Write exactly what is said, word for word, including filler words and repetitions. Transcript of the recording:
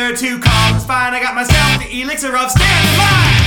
here to cause. It's fine, I got myself the elixir of standing line.